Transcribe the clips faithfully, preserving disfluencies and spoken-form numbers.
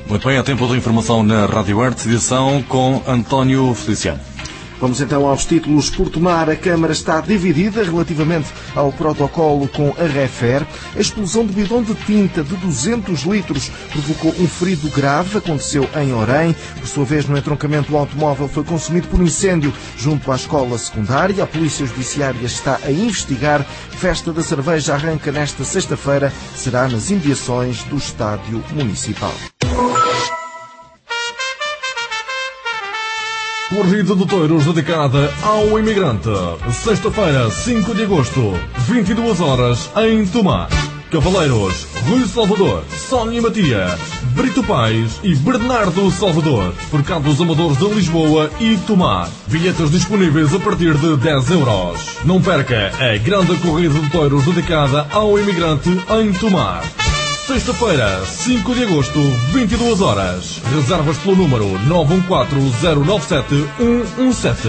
Muito bem, é tempo de informação na Rádio Artes, edição com António Feliciano. Vamos então aos títulos por tomar. A Câmara está dividida relativamente ao protocolo com a Refer. A explosão de bidão de tinta de duzentos litros provocou um ferido grave. Aconteceu em Orém. Por sua vez, no entroncamento, o automóvel foi consumido por incêndio junto à escola secundária. A Polícia Judiciária está a investigar. Festa da Cerveja arranca nesta sexta-feira. Será nas imediações do Estádio Municipal. Corrida de touros dedicada ao imigrante. Sexta-feira, cinco de agosto, vinte e duas horas, em Tomar. Cavaleiros, Rui Salvador, Sónia Matia, Brito Pais e Bernardo Salvador. Mercados amadores de Lisboa e Tomar. Bilhetes disponíveis a partir de dez euros. Não perca a grande corrida de touros dedicada ao imigrante em Tomar. Sexta-feira, cinco de agosto, vinte e duas horas. Reservas pelo número nove um quatro zero nove sete um um sete.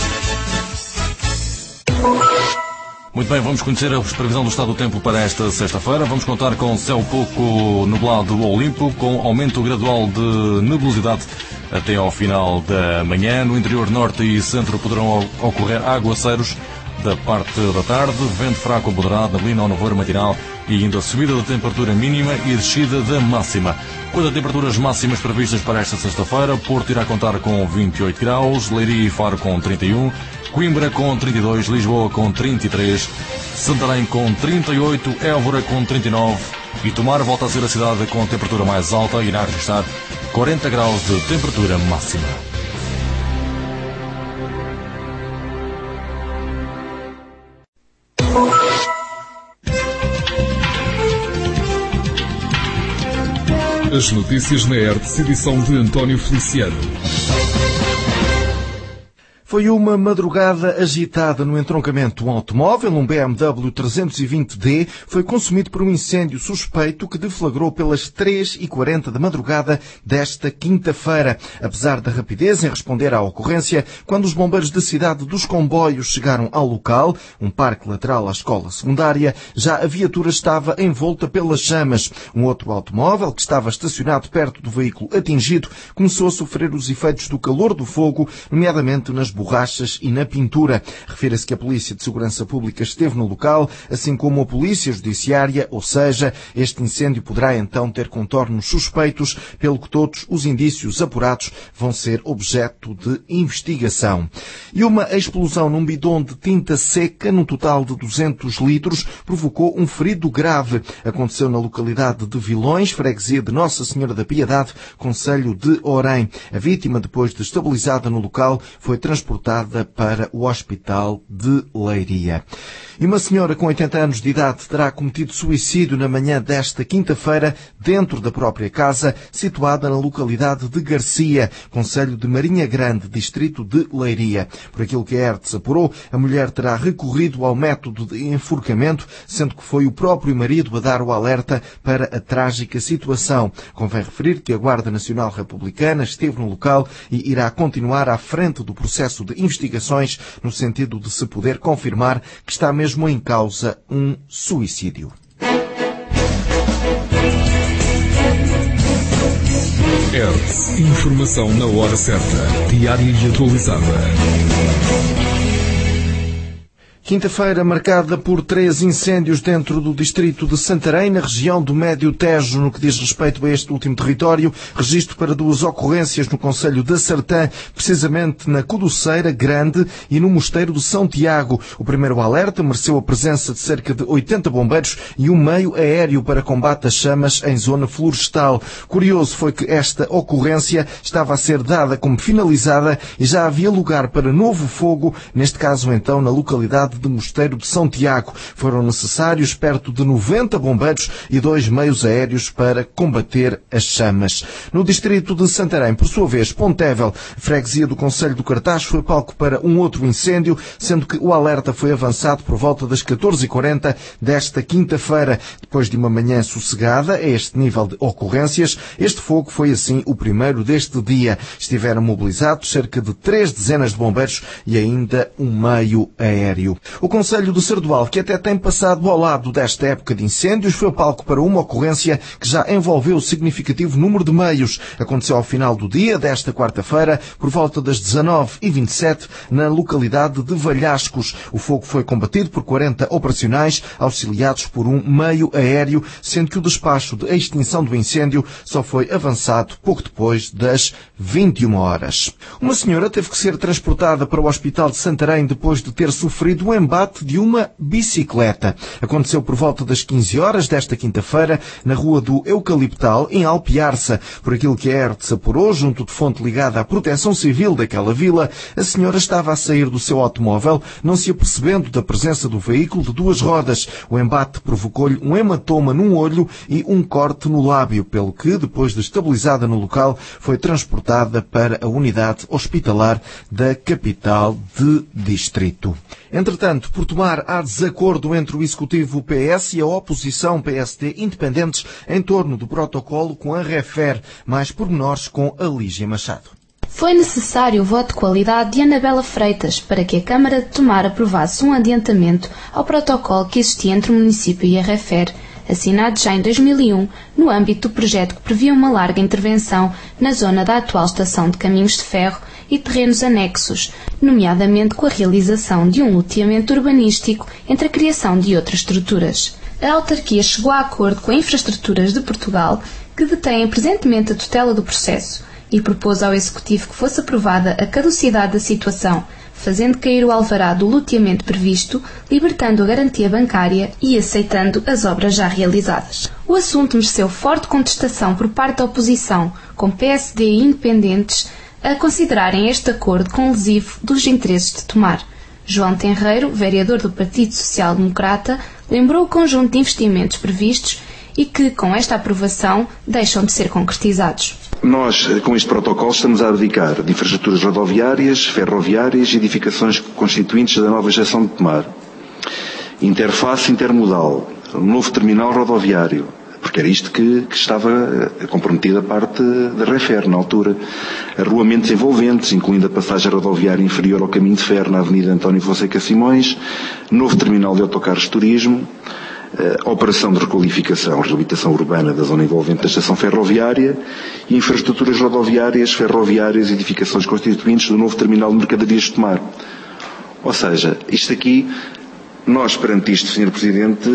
Muito bem, vamos conhecer a previsão do estado do tempo para esta sexta-feira. Vamos contar com céu pouco nublado ou limpo, com aumento gradual de nebulosidade até ao final da manhã. No interior norte e centro poderão ocorrer aguaceiros da parte da tarde, vento fraco ou moderado, neblina ou nevoeiro matinal e ainda subida da temperatura mínima e descida da máxima. Quanto a temperaturas máximas previstas para esta sexta-feira, Porto irá contar com vinte e oito graus, Leiria e Faro com trinta e um, Coimbra com trinta e dois, Lisboa com trinta e três, Santarém com trinta e oito, Évora com trinta e nove e Tomar volta a ser a cidade com a temperatura mais alta e irá registrar quarenta graus de temperatura máxima. As notícias na Artes, edição de António Feliciano. Foi uma madrugada agitada no entroncamento. Um automóvel, um B M W trezentos e vinte D, foi consumido por um incêndio suspeito que deflagrou pelas três e quarenta da madrugada desta quinta-feira. Apesar da rapidez em responder à ocorrência, quando os bombeiros da cidade dos Comboios chegaram ao local, um parque lateral à escola secundária, já a viatura estava envolta pelas chamas. Um outro automóvel, que estava estacionado perto do veículo atingido, começou a sofrer os efeitos do calor do fogo, nomeadamente nas borrachas e na pintura. Refere-se que a Polícia de Segurança Pública esteve no local, assim como a Polícia Judiciária, ou seja, este incêndio poderá então ter contornos suspeitos, pelo que todos os indícios apurados vão ser objeto de investigação. E uma explosão num bidão de tinta seca, num total de duzentos litros, provocou um ferido grave. Aconteceu na localidade de Vilões, freguesia de Nossa Senhora da Piedade, concelho de Orém. A vítima, depois de estabilizada no local, foi transportada para o Hospital de Leiria. E uma senhora com oitenta anos de idade terá cometido suicídio na manhã desta quinta-feira dentro da própria casa, situada na localidade de Garcia, concelho de Marinha Grande, distrito de Leiria. Por aquilo que a Artes apurou, a mulher terá recorrido ao método de enforcamento, sendo que foi o próprio marido a dar o alerta para a trágica situação. Convém referir que a Guarda Nacional Republicana esteve no local e irá continuar à frente do processo de investigações no sentido de se poder confirmar que está mesmo em causa um suicídio. Artes, informação na hora certa, diária e atualizada. Quinta-feira marcada por três incêndios dentro do distrito de Santarém, na região do Médio Tejo. No que diz respeito a este último território, registro para duas ocorrências no concelho de Sartã, precisamente na Codoceira Grande e no Mosteiro de São Tiago. O primeiro alerta mereceu a presença de cerca de oitenta bombeiros e um meio aéreo para combate às chamas em zona florestal. Curioso foi que esta ocorrência estava a ser dada como finalizada e já havia lugar para novo fogo, neste caso então na localidade de Mosteiro de São Tiago. Foram necessários perto de noventa bombeiros e dois meios aéreos para combater as chamas. No distrito de Santarém, por sua vez, Pontevel, freguesia do concelho do Cartaz, foi palco para um outro incêndio, sendo que o alerta foi avançado por volta das catorze e quarenta desta quinta-feira. Depois de uma manhã sossegada a este nível de ocorrências, este fogo foi assim o primeiro deste dia. Estiveram mobilizados cerca de três dezenas de bombeiros e ainda um meio aéreo. O Concelho do Sardual, que até tem passado ao lado desta época de incêndios, foi palco para uma ocorrência que já envolveu significativo número de meios. Aconteceu ao final do dia desta quarta-feira, por volta das dezanove e vinte e sete, na localidade de Valhascos. O fogo foi combatido por quarenta operacionais, auxiliados por um meio aéreo, sendo que o despacho de extinção do incêndio só foi avançado pouco depois das vinte e uma horas. Uma senhora teve que ser transportada para o Hospital de Santarém depois de ter sofrido um embate de uma bicicleta. Aconteceu por volta das quinze horas desta quinta-feira, na rua do Eucaliptal, em Alpiarça. Por aquilo que a E R T se apurou, junto de fonte ligada à Proteção Civil daquela vila, a senhora estava a sair do seu automóvel, não se apercebendo da presença do veículo de duas rodas. O embate provocou-lhe um hematoma num olho e um corte no lábio, pelo que, depois de estabilizada no local, foi transportada para a unidade hospitalar da capital de distrito. Entretanto, por tomar há desacordo entre o Executivo P S e a oposição P S D independentes em torno do protocolo com a Refer. Mais pormenores com a Lígia Machado. Foi necessário o voto de qualidade de Anabela Freitas para que a Câmara de Tomar aprovasse um adiantamento ao protocolo que existia entre o município e a Refer, assinado já em dois mil e um, no âmbito do projeto que previa uma larga intervenção na zona da atual estação de caminhos de ferro e terrenos anexos, nomeadamente com a realização de um loteamento urbanístico entre a criação de outras estruturas. A autarquia chegou a acordo com a Infraestruturas de Portugal, que detém presentemente a tutela do processo, e propôs ao Executivo que fosse aprovada a caducidade da situação, fazendo cair o alvará do loteamento previsto, libertando a garantia bancária e aceitando as obras já realizadas. O assunto mereceu forte contestação por parte da oposição, com P S D e independentes a considerarem este acordo como lesivo dos interesses de Tomar. João Tenreiro, vereador do Partido Social Democrata, lembrou o conjunto de investimentos previstos e que, com esta aprovação, deixam de ser concretizados. Nós, com este protocolo, estamos a abdicar de infraestruturas rodoviárias, ferroviárias e edificações constituintes da nova estação de Tomar. Interface intermodal, um novo terminal rodoviário, porque era isto que, que estava comprometida a parte da Refer, na altura. Arruamentos envolventes, incluindo a passagem rodoviária inferior ao caminho de ferro na Avenida António Fonseca Simões, novo terminal de autocarros de turismo, a operação de requalificação, reabilitação urbana da zona envolvente da estação ferroviária e infraestruturas rodoviárias, ferroviárias e edificações constituintes do novo terminal de mercadorias de Tomar. Ou seja, isto aqui, nós perante isto, senhor Presidente,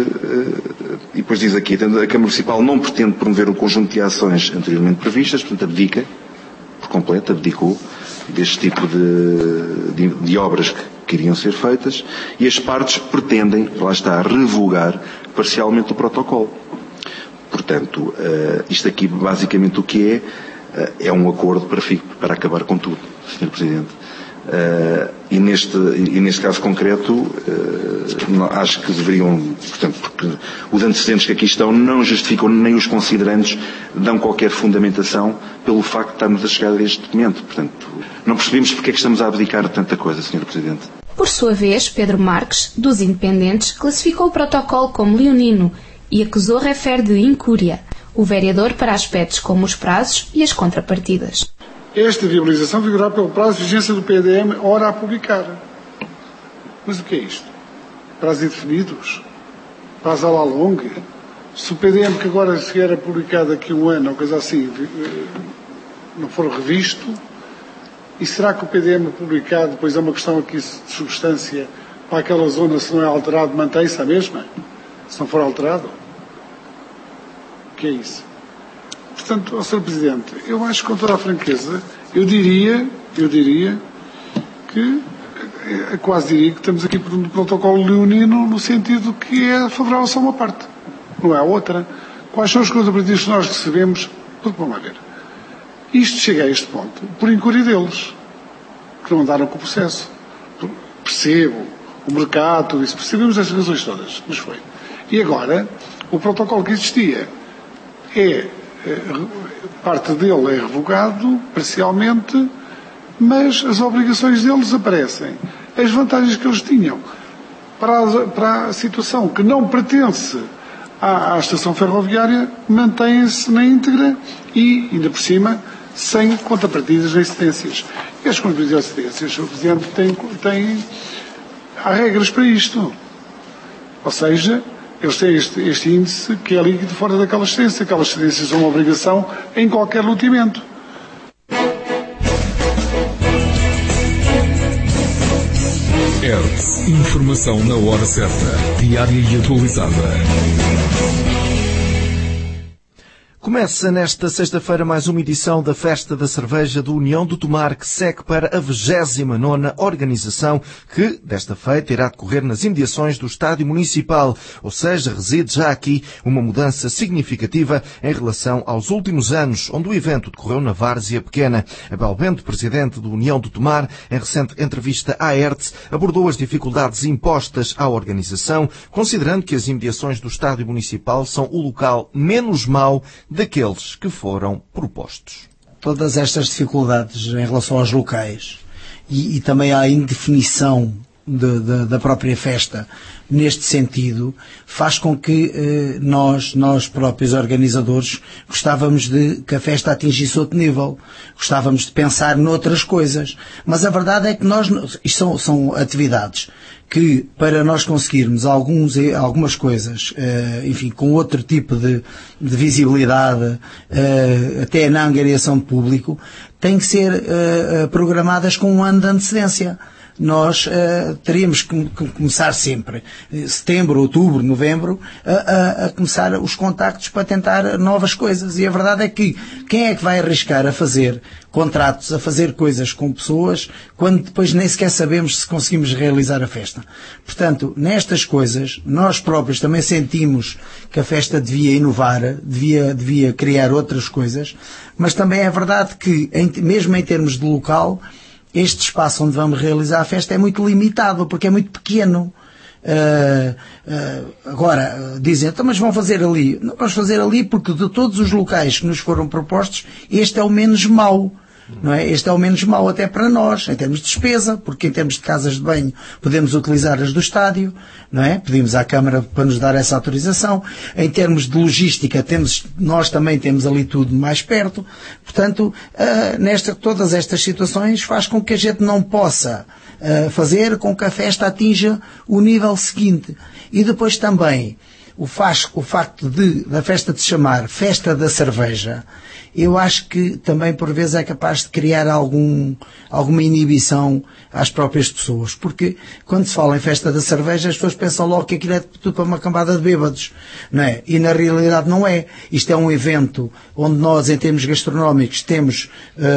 e depois diz aqui, a Câmara Municipal não pretende promover o conjunto de ações anteriormente previstas, portanto abdica, por completo, abdicou deste tipo de, de, de obras que, que iriam ser feitas, e as partes pretendem, lá está, revogar parcialmente o protocolo. Portanto, uh, isto aqui basicamente o que é, uh, é um acordo para, para acabar com tudo, senhor Presidente. Uh, e, neste, e neste caso concreto, uh, acho que deveriam, portanto, porque os antecedentes que aqui estão não justificam, nem os considerantes dão qualquer fundamentação pelo facto de estarmos a chegar a este documento. Portanto, não percebemos porque é que estamos a abdicar de tanta coisa, senhor Presidente. Por sua vez, Pedro Marques, dos Independentes, classificou o protocolo como leonino e acusou a Refer de incúria, o vereador para aspectos como os prazos e as contrapartidas. Esta viabilização vigorará pelo prazo de vigência do P D M, hora a publicar. Mas o que é isto? Prazos indefinidos? Prazo à la longue? Se o P D M que agora se era publicado daqui a um ano, ou coisa assim, não for revisto, e será que o P D M publicado, depois é uma questão aqui de substância, para aquela zona, se não é alterado, mantém-se a mesma? Se não for alterado? O que é isso? Portanto, ó senhor Presidente, eu acho que com toda a franqueza, eu diria, eu diria que, é, quase diria que estamos aqui por um protocolo leonino no sentido que é favorável só uma parte, não é a outra. Quais são os contrapartidas que nós recebemos? Vamos lá ver. Isto chega a este ponto por incúria deles, que não andaram com o processo. Percebo, o mercado, tudo isso, percebemos estas razões todas, mas foi. E agora, o protocolo que existia é, parte dele é revogado parcialmente, mas as obrigações deles desaparecem. As vantagens que eles tinham para a, para a situação que não pertence à, à estação ferroviária mantêm-se na íntegra e, ainda por cima, sem contrapartidas nem cedências. E as contrapartidas e cedências, o Presidente tem, tem há regras para isto. Ou seja, eles têm este, este índice que é líquido fora daquela excedência. Aquelas excedências são uma obrigação em qualquer loteamento. Hertz. Informação na hora certa. Diária e atualizada. Começa nesta sexta-feira mais uma edição da Festa da Cerveja do União do Tomar, que segue para a vigésima nona organização, que, desta feita, irá decorrer nas imediações do Estádio Municipal, ou seja, reside já aqui uma mudança significativa em relação aos últimos anos, onde o evento decorreu na Várzea Pequena. Abel Bento, presidente do União do Tomar, em recente entrevista à Hertz, abordou as dificuldades impostas à organização, considerando que as imediações do Estádio Municipal são o local menos mau daqueles que foram propostos. Todas estas dificuldades em relação aos locais e, e também à indefinição de, de, da própria festa neste sentido, faz com que eh, nós, nós próprios organizadores, gostávamos de que a festa atingisse outro nível, gostávamos de pensar noutras coisas, mas a verdade é que nós, isto são, são atividades que, para nós conseguirmos alguns, algumas coisas, eh, enfim, com outro tipo de, de visibilidade, eh, até na angariação de público, têm que ser eh, programadas com um ano de antecedência. Nós uh, teríamos que, que começar sempre, setembro, outubro, novembro, a, a, a começar os contactos para tentar novas coisas. E a verdade é que quem é que vai arriscar a fazer contratos, a fazer coisas com pessoas, quando depois nem sequer sabemos se conseguimos realizar a festa? Portanto, nestas coisas, nós próprios também sentimos que a festa devia inovar, devia, devia criar outras coisas, mas também é verdade que, em, mesmo em termos de local, este espaço onde vamos realizar a festa é muito limitado, porque é muito pequeno. Uh, uh, agora, uh, dizem, então, mas vão fazer ali. Não vamos fazer ali porque de todos os locais que nos foram propostos, este é o menos mau. Não é? Este é o menos mau até para nós, em termos de despesa, porque em termos de casas de banho podemos utilizar as do estádio, não é? Pedimos à Câmara para nos dar essa autorização. Em termos de logística, temos, nós também temos ali tudo mais perto. Portanto, uh, nesta, todas estas situações faz com que a gente não possa uh, fazer com que a festa atinja o nível seguinte. E depois também, o, faz, o facto de, da festa de se chamar Festa da Cerveja, eu acho que também por vezes é capaz de criar algum, alguma inibição às próprias pessoas, porque quando se fala em festa da cerveja as pessoas pensam logo que aquilo é tudo para uma cambada de bêbados, não é? E na realidade não é. Isto é um evento onde nós, em termos gastronómicos, temos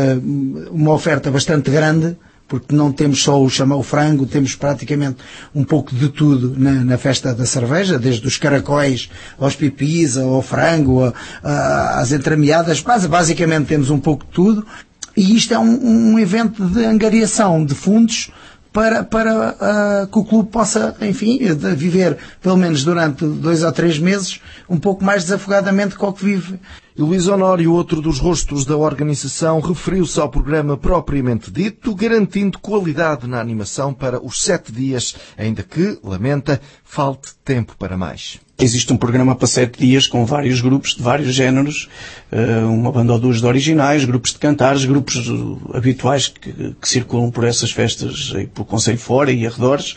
uh, uma oferta bastante grande, porque não temos só o chamar o frango, temos praticamente um pouco de tudo na, na festa da cerveja, desde os caracóis aos pipis, ao frango, a, a, às entremeadas, basicamente temos um pouco de tudo, e isto é um, um evento de angariação de fundos para, para uh, que o clube possa, enfim, de viver, pelo menos durante dois ou três meses, um pouco mais desafogadamente com o que vive. E Luís Honório, outro dos rostos da organização, referiu-se ao programa propriamente dito, garantindo qualidade na animação para os sete dias, ainda que, lamenta, falte tempo para mais. Existe um programa para sete dias com vários grupos de vários géneros, uma banda ou duas de originais, grupos de cantares, grupos habituais que, que circulam por essas festas e pelo Concelho fora e arredores,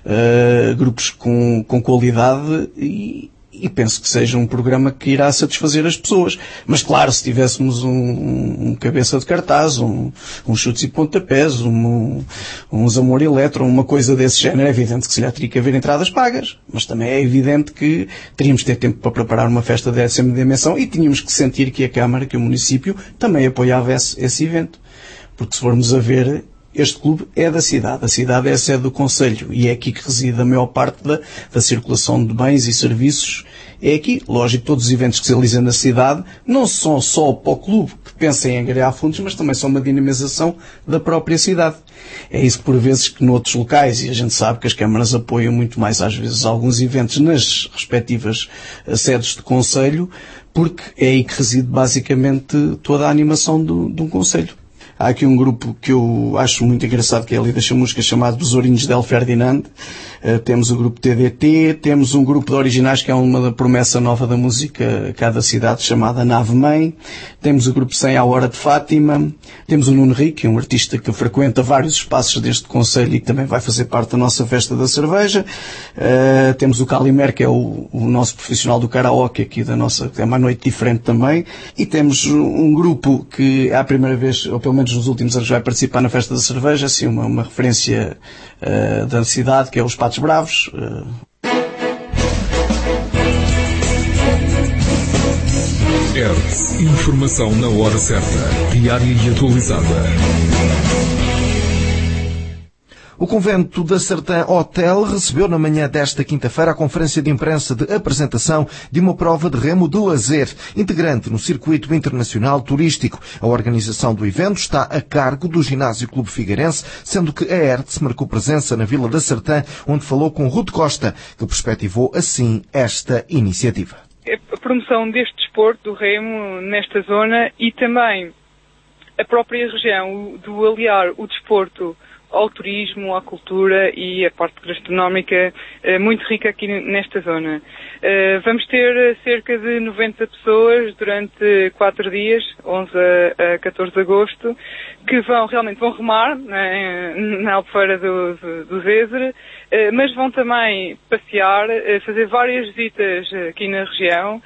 grupos com, com qualidade e E penso que seja um programa que irá satisfazer as pessoas. Mas claro, se tivéssemos um, um cabeça de cartaz, um, um chutes e pontapés, um, um Zamor Eletro, uma coisa desse género, é evidente que se lhe teria que haver entradas pagas. Mas também é evidente que teríamos de ter tempo para preparar uma festa dessa dimensão e tínhamos que sentir que a Câmara, que o município, também apoiava esse, esse evento. Porque se formos a ver, este clube é da cidade. A cidade é a sede do Concelho e é aqui que reside a maior parte da, da circulação de bens e serviços. É aqui. Lógico, todos os eventos que se realizam na cidade não são só para o clube que pensa em angariar fundos, mas também são uma dinamização da própria cidade. É isso por vezes que noutros locais, e a gente sabe que as câmaras apoiam muito mais às vezes alguns eventos nas respectivas sedes de concelho, porque é aí que reside basicamente toda a animação do, de um concelho. Há aqui um grupo que eu acho muito engraçado, que é ali da chamusca, chamado Besourinhos del Ferdinand. Uh, temos o grupo T D T, temos um grupo de originais que é uma promessa nova da música cá da cidade, chamada Nave Mãe. Temos o grupo cem à Hora de Fátima. Temos o Nuno Rico, um artista que frequenta vários espaços deste concelho e que também vai fazer parte da nossa festa da cerveja. Uh, temos o Calimer, que é o, o nosso profissional do karaoke aqui da nossa, que é uma noite diferente também. E temos um grupo que é a primeira vez, ou pelo menos nos últimos anos, vai participar na festa da cerveja, assim, uma, uma referência uh, da cidade, que é os Patos Bravos. Uh... Hertz, informação na hora certa, diária e atualizada. O Convento da Sertã Hotel recebeu na manhã desta quinta-feira a conferência de imprensa de apresentação de uma prova de remo de lazer, integrante no circuito internacional turístico. A organização do evento está a cargo do Ginásio Clube Figueirense, sendo que a Hertz marcou presença na Vila da Sertã, onde falou com Ruth Costa, que perspectivou assim esta iniciativa. A promoção deste desporto, do remo, nesta zona, e também a própria região, do aliar o desporto ao turismo, à cultura e a parte gastronómica muito rica aqui nesta zona. Vamos ter cerca de noventa pessoas durante quatro dias, onze a catorze de agosto, que vão realmente vão remar na, na Albufeira do, do, do Zézer, mas vão também passear, fazer várias visitas aqui na região.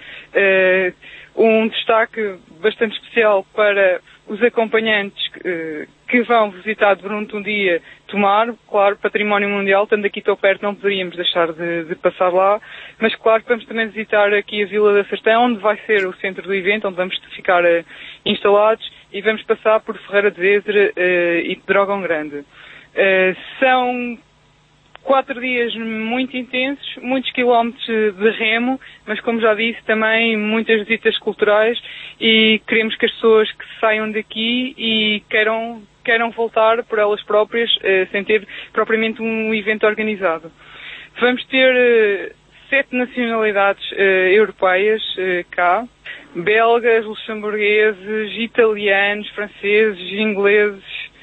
Um destaque bastante especial para os acompanhantes que, que vão visitar durante um dia Tomar, claro, património mundial, estando aqui tão perto não poderíamos deixar de, de passar lá, mas claro que vamos também visitar aqui a Vila da Sertã, onde vai ser o centro do evento, onde vamos ficar uh, instalados, e vamos passar por Ferreira de Zézer uh, e Dragão Grande. Uh, são quatro dias muito intensos, muitos quilómetros de remo, mas como já disse, também muitas visitas culturais, e queremos que as pessoas que saiam daqui e queiram, queiram voltar por elas próprias, eh, sem ter propriamente um evento organizado. Vamos ter eh, sete nacionalidades eh, europeias eh, cá, belgas, luxemburgueses, italianos, franceses, ingleses,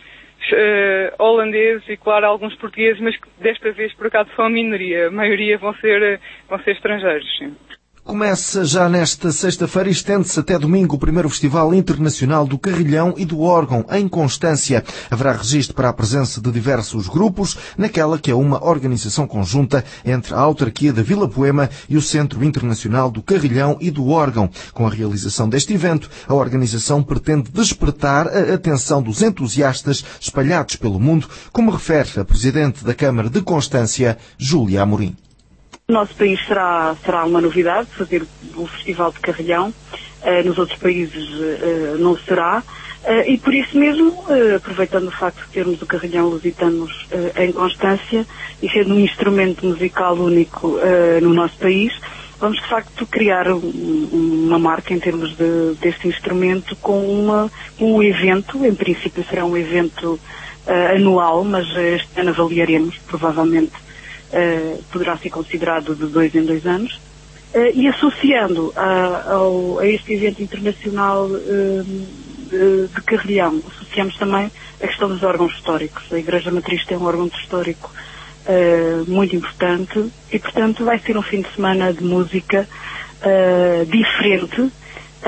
Uh, holandeses e, claro, alguns portugueses, mas que desta vez, por acaso, são a minoria. A maioria vão ser, vão ser estrangeiros, sim. Começa já nesta sexta-feira e estende-se até domingo o primeiro Festival Internacional do Carrilhão e do Órgão, em Constância. Haverá registro para a presença de diversos grupos, naquela que é uma organização conjunta entre a autarquia da Vila Poema e o Centro Internacional do Carrilhão e do Órgão. Com a realização deste evento, a organização pretende despertar a atenção dos entusiastas espalhados pelo mundo, como refere a Presidente da Câmara de Constância, Júlia Amorim. O nosso país será, será uma novidade, fazer o Festival de Carrilhão. Uh, nos outros países uh, não será. Uh, e por isso mesmo, uh, aproveitando o facto de termos o Carrilhão Lusitanos uh, em Constância e sendo um instrumento musical único uh, no nosso país, vamos de facto criar um, uma marca em termos de, deste instrumento com uma, um evento. Em princípio será um evento uh, anual, mas este ano avaliaremos, provavelmente. Uh, poderá ser considerado de dois em dois anos, uh, e associando a, ao, a este evento internacional uh, de, de Carrilhão, associamos também a questão dos órgãos históricos. A Igreja Matriz tem um órgão histórico uh, muito importante e, portanto, vai ser um fim de semana de música uh, diferente uh,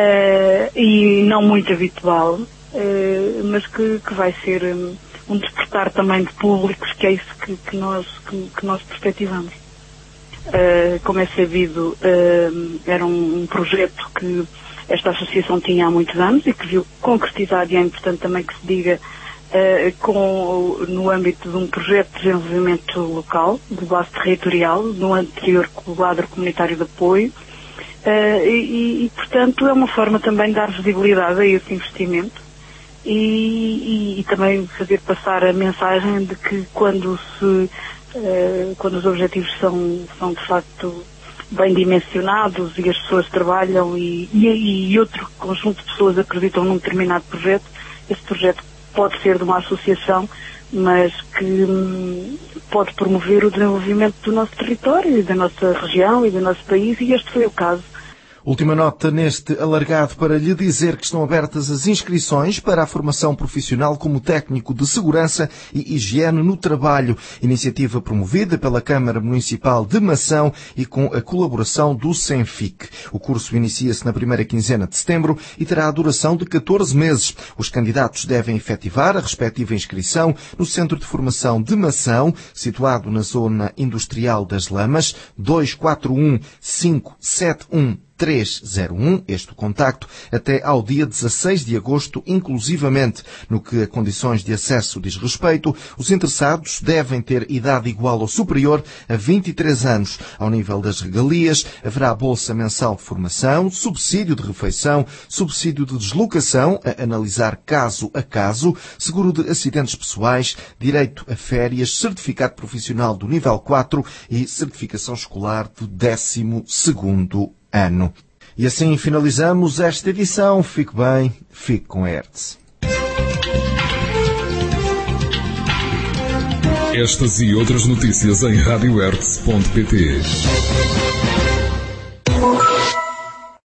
e não muito habitual, uh, mas que, que vai ser um, um despertar também de públicos, que é isso que, que, nós, que, que nós perspectivamos. Uh, como é sabido, uh, era um, um projeto que esta associação tinha há muitos anos e que viu concretizado, e é importante também que se diga, uh, com, no âmbito de um projeto de desenvolvimento local, de base territorial, no anterior quadro comunitário de apoio, uh, e, e, portanto, é uma forma também de dar visibilidade a esse investimento. E, e, e também fazer passar a mensagem de que quando se uh, quando os objetivos são, são de facto bem dimensionados e as pessoas trabalham e, e, e outro conjunto de pessoas acreditam num determinado projeto, esse projeto pode ser de uma associação, mas que hum, pode promover o desenvolvimento do nosso território e da nossa região e do nosso país, e este foi o caso. Última nota neste alargado para lhe dizer que estão abertas as inscrições para a formação profissional como técnico de segurança e higiene no trabalho, iniciativa promovida pela Câmara Municipal de Mação e com a colaboração do Senfic. O curso inicia-se na primeira quinzena de setembro e terá a duração de catorze meses. Os candidatos devem efetivar a respectiva inscrição no Centro de Formação de Mação, situado na Zona Industrial das Lamas, dois quatro um cinco sete um três zero um, este o contacto, até ao dia dezasseis de agosto, inclusivamente. No que a condições de acesso diz respeito, os interessados devem ter idade igual ou superior a vinte e três anos. Ao nível das regalias, haverá bolsa mensal de formação, subsídio de refeição, subsídio de deslocação, a analisar caso a caso, seguro de acidentes pessoais, direito a férias, certificado profissional do nível quatro e certificação escolar do décimo segundo ano. E assim finalizamos esta edição. Fique bem, fique com a Hertz. Estas e outras notícias em rádio hertz ponto pt.